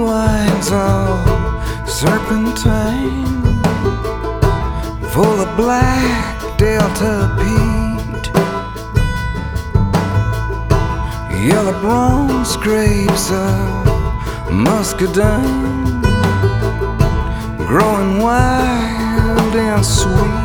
wines of serpentine, full of black Delta peat, yellow bronze grapes of muscadine, growing wild and sweet.